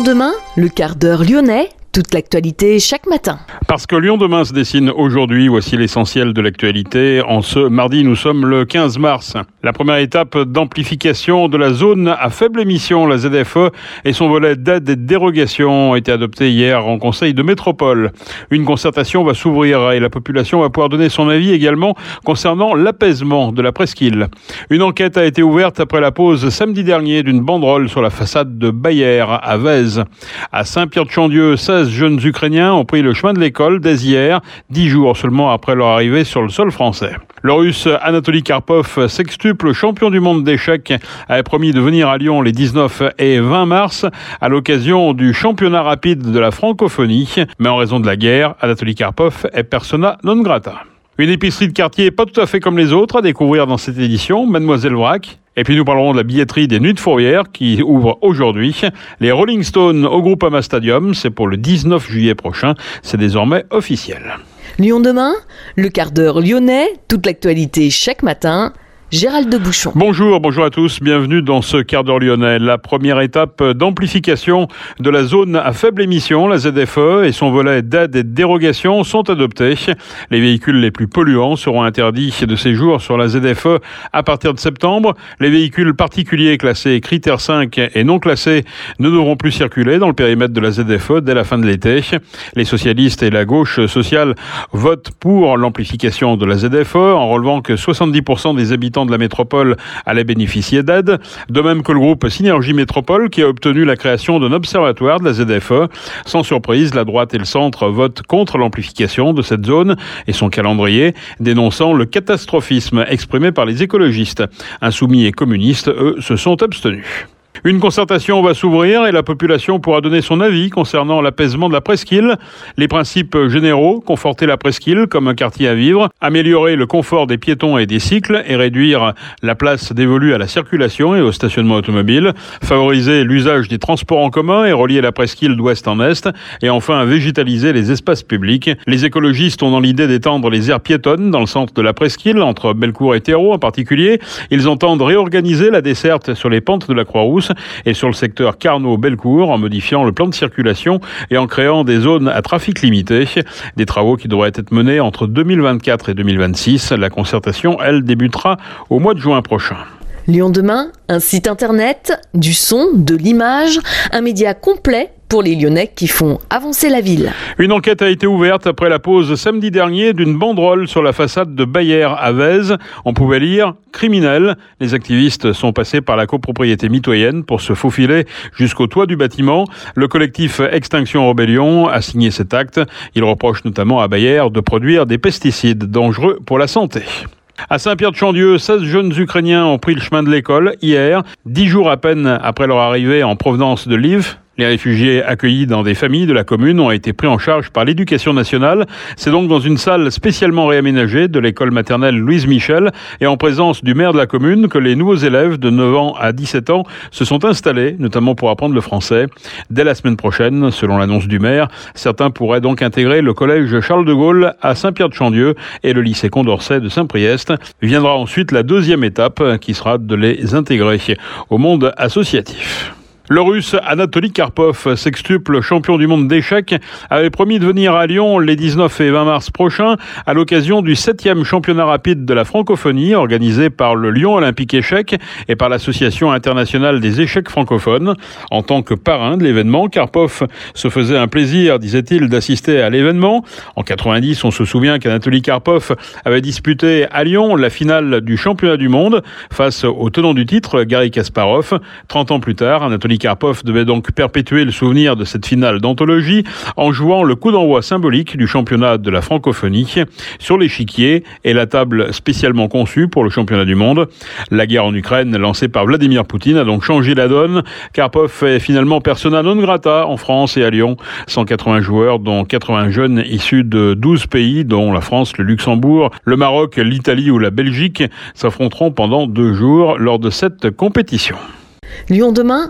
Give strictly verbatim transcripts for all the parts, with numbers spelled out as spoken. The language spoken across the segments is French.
Demain, le quart d'heure lyonnais, toute l'actualité chaque matin. Parce que Lyon demain se dessine aujourd'hui, voici l'essentiel de l'actualité. En ce mardi, nous sommes le quinze mars. La première étape d'amplification de la zone à faible émission, la Z F E, et son volet d'aide et de dérogation ont été adoptés hier en Conseil de métropole. Une concertation va s'ouvrir et la population va pouvoir donner son avis également concernant l'apaisement de la presqu'île. Une enquête a été ouverte après la pose samedi dernier d'une banderole sur la façade de Bayer à Vèze. À Saint-Pierre-de-Chandieu, seize jeunes Ukrainiens ont pris le chemin de l'école dès hier, dix jours seulement après leur arrivée sur le sol français. Le Russe Anatoly Karpov, sextuple champion du monde d'échecs, avait promis de venir à Lyon les dix-neuf et vingt mars à l'occasion du championnat rapide de la francophonie. Mais en raison de la guerre, Anatoly Karpov est persona non grata. Une épicerie de quartier pas tout à fait comme les autres à découvrir dans cette édition, Mademoiselle Vrac. Et puis nous parlerons de la billetterie des Nuits de Fourvière qui ouvre aujourd'hui. Les Rolling Stones au Groupama Stadium, c'est pour le dix-neuf juillet prochain. C'est désormais officiel. Lyon demain, le quart d'heure lyonnais, toute l'actualité chaque matin. Gérald de Bouchon. Bonjour, bonjour à tous, bienvenue dans ce quart d'heure lyonnais. La première étape d'amplification de la zone à faible émission, la Z F E, et son volet d'aide et de dérogation sont adoptés. Les véhicules les plus polluants seront interdits de séjour sur la Z F E à partir de septembre. Les véhicules particuliers classés critère cinq et non classés ne devront plus circuler dans le périmètre de la Z F E dès la fin de l'été. Les socialistes et la gauche sociale votent pour l'amplification de la Z F E en relevant que soixante-dix pour cent des habitants de la métropole allaient bénéficier d'aide, de même que le groupe Synergie Métropole qui a obtenu la création d'un observatoire de la Z F E. Sans surprise, la droite et le centre votent contre l'amplification de cette zone et son calendrier, dénonçant le catastrophisme exprimé par les écologistes. Insoumis et communistes, eux, se sont abstenus. Une concertation va s'ouvrir et la population pourra donner son avis concernant l'apaisement de la presqu'île. Les principes généraux, conforter la presqu'île comme un quartier à vivre, améliorer le confort des piétons et des cycles et réduire la place dévolue à la circulation et au stationnement automobile, favoriser l'usage des transports en commun et relier la presqu'île d'ouest en est, et enfin végétaliser les espaces publics. Les écologistes ont dans l'idée d'étendre les aires piétonnes dans le centre de la presqu'île, entre Bellecour et Thérault en particulier. Ils entendent réorganiser la desserte sur les pentes de la Croix-Rousse et sur le secteur Carnot-Bellecour en modifiant le plan de circulation et en créant des zones à trafic limité. Des travaux qui devraient être menés entre deux mille vingt-quatre et deux mille vingt-six. La concertation, elle, débutera au mois de juin prochain. Lyon demain, un site internet, du son, de l'image, un média complet pour les Lyonnais qui font avancer la ville. Une enquête a été ouverte après la pose samedi dernier d'une banderole sur la façade de Bayer à Vèze. On pouvait lire « Criminel ». Les activistes sont passés par la copropriété mitoyenne pour se faufiler jusqu'au toit du bâtiment. Le collectif Extinction Rebellion a signé cet acte. Il reproche notamment à Bayer de produire des pesticides dangereux pour la santé. À Saint-Pierre-de-Chandieu, seize jeunes Ukrainiens ont pris le chemin de l'école hier, dix jours à peine après leur arrivée en provenance de Lviv. Les réfugiés accueillis dans des familles de la commune ont été pris en charge par l'éducation nationale. C'est donc dans une salle spécialement réaménagée de l'école maternelle Louise Michel et en présence du maire de la commune que les nouveaux élèves de neuf ans à dix-sept ans se sont installés, notamment pour apprendre le français. Dès la semaine prochaine, selon l'annonce du maire, certains pourraient donc intégrer le collège Charles de Gaulle à Saint-Pierre-de-Chandieu et le lycée Condorcet de Saint-Priest. Viendra ensuite la deuxième étape qui sera de les intégrer au monde associatif. Le Russe Anatoly Karpov, sextuple champion du monde d'échecs, avait promis de venir à Lyon les dix-neuf et vingt mars prochains à l'occasion du septième championnat rapide de la francophonie organisé par le Lyon Olympique Échecs et par l'Association internationale des échecs francophones. En tant que parrain de l'événement, Karpov se faisait un plaisir, disait-il, d'assister à l'événement. En quatre-vingt-dix, on se souvient qu'Anatoly Karpov avait disputé à Lyon la finale du championnat du monde face au tenant du titre, Garry Kasparov. Trente ans plus tard, Anatoly Karpov devait donc perpétuer le souvenir de cette finale d'anthologie en jouant le coup d'envoi symbolique du championnat de la francophonie sur l'échiquier et la table spécialement conçue pour le championnat du monde. La guerre en Ukraine lancée par Vladimir Poutine a donc changé la donne. Karpov est finalement persona non grata en France et à Lyon. cent quatre-vingts joueurs, dont quatre-vingts jeunes issus de douze pays, dont la France, le Luxembourg, le Maroc, l'Italie ou la Belgique, s'affronteront pendant deux jours lors de cette compétition. Lyon demain,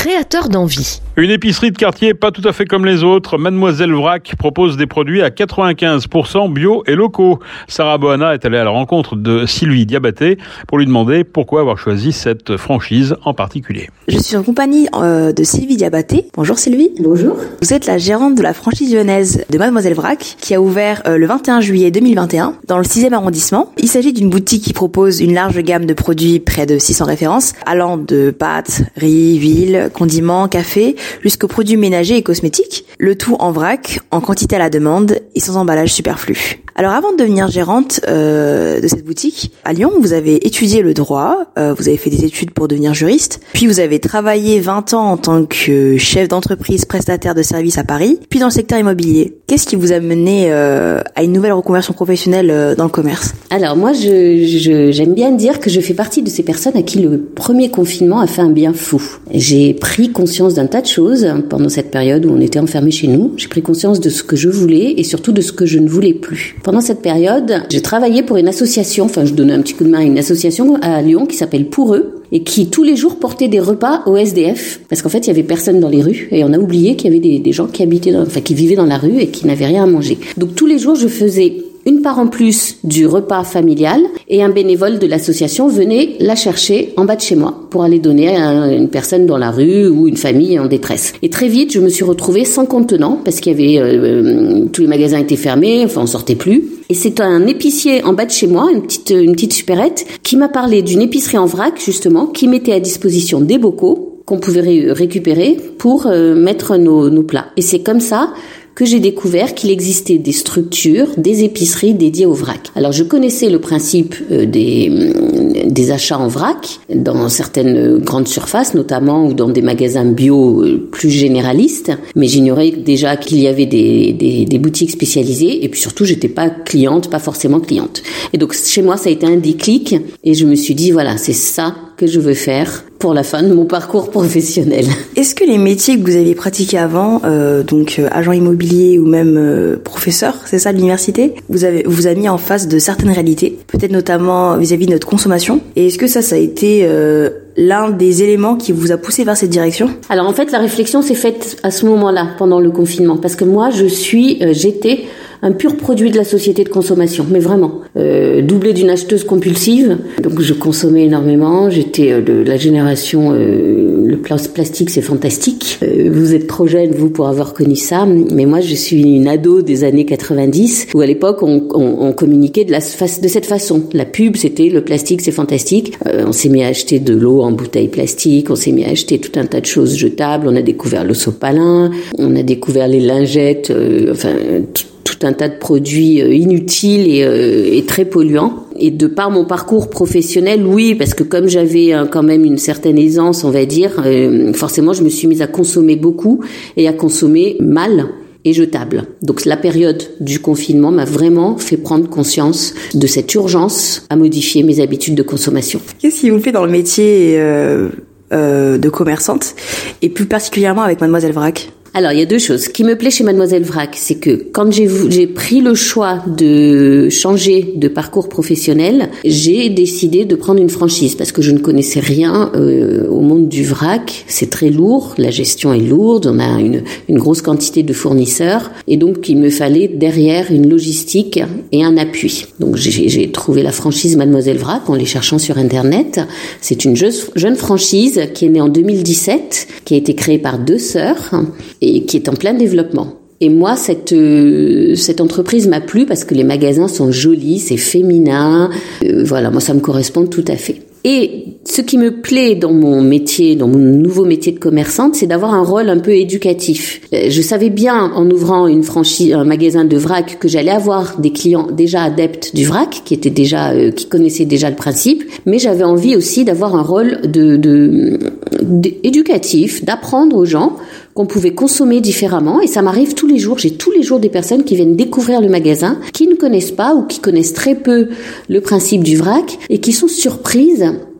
créateur d'envie. Une épicerie de quartier pas tout à fait comme les autres. Mademoiselle Vrac propose des produits à quatre-vingt-quinze pour cent bio et locaux. Sarah Boana est allée à la rencontre de Sylvie Diabaté pour lui demander pourquoi avoir choisi cette franchise en particulier. Je suis en compagnie euh, de Sylvie Diabaté. Bonjour Sylvie. Bonjour. Vous êtes la gérante de la franchise lyonnaise de Mademoiselle Vrac qui a ouvert euh, le vingt et un juillet deux mille vingt et un dans le sixième arrondissement. Il s'agit d'une boutique qui propose une large gamme de produits, près de six cents références, allant de pâtes, riz, huile, condiments, café, jusqu'aux produits ménagers et cosmétiques. Le tout en vrac, en quantité à la demande et sans emballage superflu. Alors avant de devenir gérante euh, de cette boutique, à Lyon, vous avez étudié le droit, euh, vous avez fait des études pour devenir juriste, puis vous avez travaillé vingt ans en tant que chef d'entreprise prestataire de services à Paris, puis dans le secteur immobilier. Qu'est-ce qui vous a mené euh, à une nouvelle reconversion professionnelle euh, dans le commerce ? Alors moi, je, je, j'aime bien dire que je fais partie de ces personnes à qui le premier confinement a fait un bien fou. J'ai pris conscience d'un tas de choses pendant cette période où on était enfermés chez nous. J'ai pris conscience de ce que je voulais et surtout de ce que je ne voulais plus. Pendant cette période, j'ai travaillé pour une association, enfin je donnais un petit coup de main à une association à Lyon qui s'appelle Pour eux et qui tous les jours portait des repas aux S D F parce qu'en fait il y avait personne dans les rues et on a oublié qu'il y avait des, des gens qui habitaient, dans, enfin qui vivaient dans la rue et qui n'avaient rien à manger. Donc tous les jours je faisais une part en plus du repas familial et un bénévole de l'association venait la chercher en bas de chez moi pour aller donner à une personne dans la rue ou une famille en détresse. Et très vite, je me suis retrouvée sans contenant parce qu'il y avait euh, tous les magasins étaient fermés, enfin on sortait plus. Et c'est un épicier en bas de chez moi, une petite une petite supérette, qui m'a parlé d'une épicerie en vrac justement, qui mettait à disposition des bocaux qu'on pouvait ré- récupérer pour euh, mettre nos nos plats. Et c'est comme ça que j'ai découvert qu'il existait des structures, des épiceries dédiées au vrac. Alors je connaissais le principe euh, des, des achats en vrac dans certaines grandes surfaces notamment ou dans des magasins bio euh, plus généralistes, mais j'ignorais déjà qu'il y avait des, des, des boutiques spécialisées et puis surtout j'étais pas cliente, pas forcément cliente. Et donc chez moi ça a été un déclic et je me suis dit voilà c'est ça que je veux faire pour la fin de mon parcours professionnel. Est-ce que les métiers que vous aviez pratiqués avant, euh, donc euh, agent immobilier ou même euh, professeur, c'est ça l'université, vous avez vous a mis en face de certaines réalités, peut-être notamment vis-à-vis de notre consommation. Et est-ce que ça, ça a été euh, l'un des éléments qui vous a poussé vers cette direction ? Alors en fait, la réflexion s'est faite à ce moment-là, pendant le confinement, parce que moi, je suis, euh, j'étais un pur produit de la société de consommation, mais vraiment, euh, doublé d'une acheteuse compulsive. Donc je consommais énormément, j'étais euh, de la génération, euh, le plastique c'est fantastique. Euh, vous êtes trop jeune, vous, pour avoir connu ça, mais moi je suis une ado des années quatre-vingt-dix, où à l'époque on, on, on communiquait de, la, de cette façon. La pub c'était le plastique c'est fantastique. Euh, on s'est mis à acheter de l'eau en bouteille plastique, on s'est mis à acheter tout un tas de choses jetables, on a découvert le sopalin, on a découvert les lingettes, euh, enfin... Tout, tout un tas de produits euh, inutiles et, euh, et très polluants. Et de par mon parcours professionnel, oui, parce que comme j'avais euh, quand même une certaine aisance, on va dire, euh, forcément je me suis mise à consommer beaucoup et à consommer mal et jetable. Donc la période du confinement m'a vraiment fait prendre conscience de cette urgence à modifier mes habitudes de consommation. Qu'est-ce qui vous plaît dans le métier euh, euh, de commerçante et plus particulièrement avec Mademoiselle Vrac ? Alors, il y a deux choses. Ce qui me plaît chez Mademoiselle Vrac, c'est que quand j'ai, j'ai pris le choix de changer de parcours professionnel, j'ai décidé de prendre une franchise parce que je ne connaissais rien euh, au monde du vrac. C'est très lourd, la gestion est lourde, on a une, une grosse quantité de fournisseurs et donc il me fallait derrière une logistique et un appui. Donc j'ai, j'ai trouvé la franchise Mademoiselle Vrac en les cherchant sur Internet. C'est une jeune, jeune franchise qui est née en deux mille dix-sept, qui a été créée par deux sœurs et qui est en plein développement. Et moi, cette euh, cette entreprise m'a plu parce que les magasins sont jolis, c'est féminin. Euh, voilà, moi ça me correspond tout à fait. Et ce qui me plaît dans mon métier, dans mon nouveau métier de commerçante, c'est d'avoir un rôle un peu éducatif. Je savais bien, en ouvrant une franchise, un magasin de vrac, que j'allais avoir des clients déjà adeptes du vrac, qui étaient déjà, euh, qui connaissaient déjà le principe, mais j'avais envie aussi d'avoir un rôle de, de, de éducatif, d'apprendre aux gens qu'on pouvait consommer différemment. Et ça m'arrive tous les jours. J'ai tous les jours des personnes qui viennent découvrir le magasin, qui ne connaissent pas ou qui connaissent très peu le principe du vrac et qui sont surprises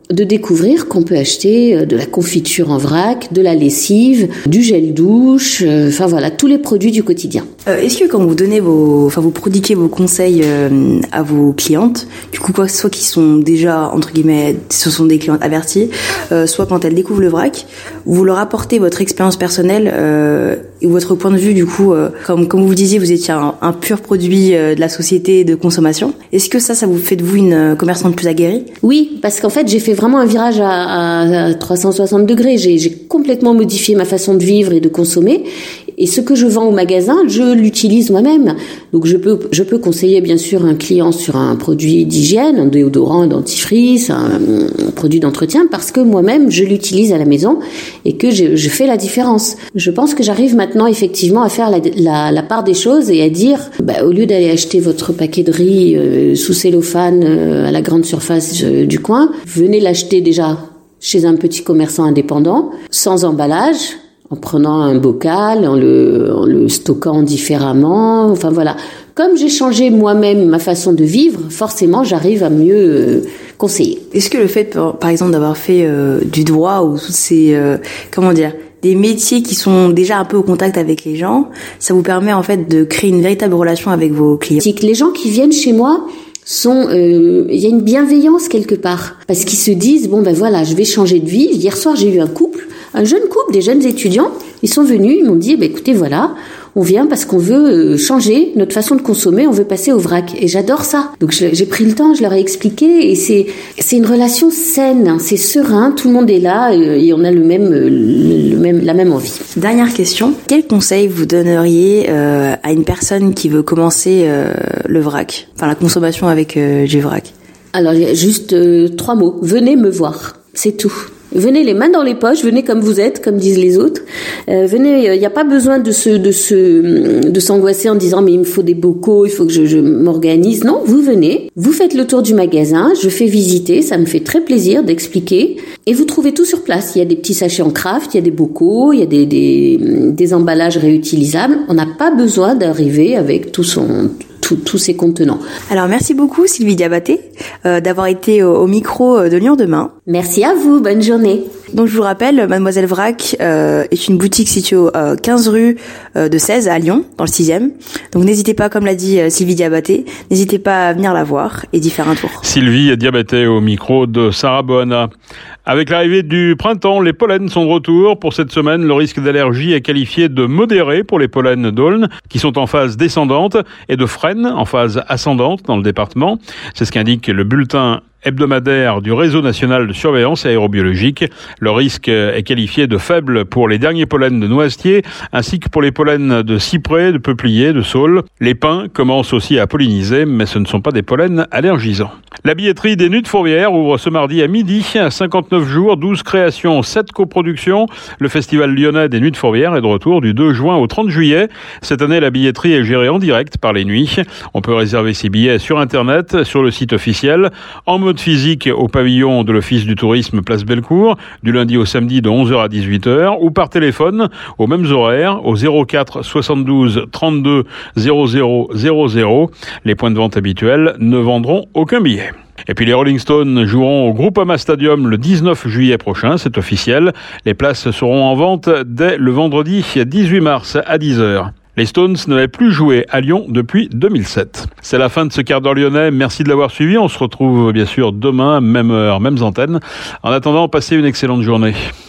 de découvrir qu'on peut acheter de la confiture en vrac, de la lessive, du gel douche, euh, enfin voilà, tous les produits du quotidien. Euh, est-ce que quand vous donnez vos, enfin vous prodiguez vos conseils euh, à vos clientes, du coup quoi, soit qui sont déjà entre guillemets, ce sont des clientes averties, euh, soit quand elles découvrent le vrac, vous leur apportez votre expérience personnelle euh, et votre point de vue du coup, euh, comme comme vous le disiez, vous étiez un, un pur produit euh, de la société de consommation. Est-ce que ça, ça vous fait de vous une euh, commerçante plus aguerrie? Oui, parce qu'en fait j'ai fait vraiment un virage à, à, à trois cent soixante degrés. J'ai, j'ai complètement modifié ma façon de vivre et de consommer. Et ce que je vends au magasin, je l'utilise moi-même. Donc je peux, je peux conseiller bien sûr un client sur un produit d'hygiène, un déodorant, un dentifrice, un, un produit d'entretien, parce que moi-même je l'utilise à la maison et que je, je fais la différence. Je pense que j'arrive maintenant effectivement à faire la, la, la part des choses et à dire, bah, au lieu d'aller acheter votre paquet de riz euh, sous cellophane euh, à la grande surface euh, du coin, venez l'acheter déjà chez un petit commerçant indépendant, sans emballage, en prenant un bocal, en le, en le stockant différemment, enfin voilà. Comme j'ai changé moi-même ma façon de vivre, forcément j'arrive à mieux euh, conseiller. Est-ce que le fait, par exemple, d'avoir fait euh, du droit ou toutes ces, euh, comment dire, des métiers qui sont déjà un peu au contact avec les gens, ça vous permet en fait de créer une véritable relation avec vos clients? C'est que les gens qui viennent chez moi sont, euh, il y a une bienveillance quelque part, parce qu'ils se disent bon ben voilà, je vais changer de vie. Hier soir j'ai eu un couple, un jeune couple, des jeunes étudiants, ils sont venus, ils m'ont dit, bah, écoutez, voilà, on vient parce qu'on veut changer notre façon de consommer, on veut passer au vrac. Et j'adore ça. Donc je, j'ai pris le temps, je leur ai expliqué, et c'est, c'est une relation saine, c'est serein, tout le monde est là, et on a le même, le, le même, la même envie. Dernière question, quel conseil vous donneriez euh, à une personne qui veut commencer euh, le vrac, enfin la consommation avec euh, du vrac? Alors, il y a juste euh, trois mots. Venez me voir, c'est tout. Venez les mains dans les poches, venez comme vous êtes, comme disent les autres. Euh, venez, il n'y a pas besoin de se, de se, de s'angoisser en disant mais il me faut des bocaux, il faut que je, je m'organise. Non, vous venez, vous faites le tour du magasin, je fais visiter, ça me fait très plaisir d'expliquer, et vous trouvez tout sur place. Il y a des petits sachets en craft, il y a des bocaux, il y a des, des, des emballages réutilisables. On n'a pas besoin d'arriver avec tout son tous ces contenants. Alors merci beaucoup Sylvie Diabaté euh, d'avoir été au, au micro de Lyon Demain. Merci à vous, bonne journée. Donc je vous rappelle, Mademoiselle Vrac euh, est une boutique située au euh, quinze rue euh, de seize à Lyon, dans le sixième. Donc n'hésitez pas, comme l'a dit euh, Sylvie Diabaté, n'hésitez pas à venir la voir et d'y faire un tour. Sylvie Diabaté au micro de Sarah Boana. Avec l'arrivée du printemps, les pollens sont de retour. Pour cette semaine, le risque d'allergie est qualifié de modéré pour les pollens d'Aulne, qui sont en phase descendante, et de Fresnes en phase ascendante dans le département. C'est ce qu'indique le bulletin hebdomadaire du réseau national de surveillance aérobiologique. Le risque est qualifié de faible pour les derniers pollens de noisetier, ainsi que pour les pollens de cyprès, de peuplier, de saule. Les pins commencent aussi à polliniser, mais ce ne sont pas des pollens allergisants. La billetterie des Nuits de Fourvière ouvre ce mardi à midi, cinquante-neuf jours, douze créations, sept coproductions. Le festival lyonnais des Nuits de Fourvière est de retour du deux juin au trente juillet. Cette année, la billetterie est gérée en direct par les Nuits. On peut réserver ses billets sur Internet, sur le site officiel, en mode physique au pavillon de l'Office du tourisme Place Bellecour, du lundi au samedi de onze heures à dix-huit heures, ou par téléphone aux mêmes horaires au zéro quatre soixante-douze trente-deux zéro zéro zéro zéro. Les points de vente habituels ne vendront aucun billet. Et puis les Rolling Stones joueront au Groupama Stadium le dix-neuf juillet prochain, c'est officiel. Les places seront en vente dès le vendredi dix-huit mars à dix heures. Les Stones n'avaient plus joué à Lyon depuis deux mille sept. C'est la fin de ce quart d'heure lyonnais. Merci de l'avoir suivi. On se retrouve bien sûr demain, même heure, mêmes antennes. En attendant, passez une excellente journée.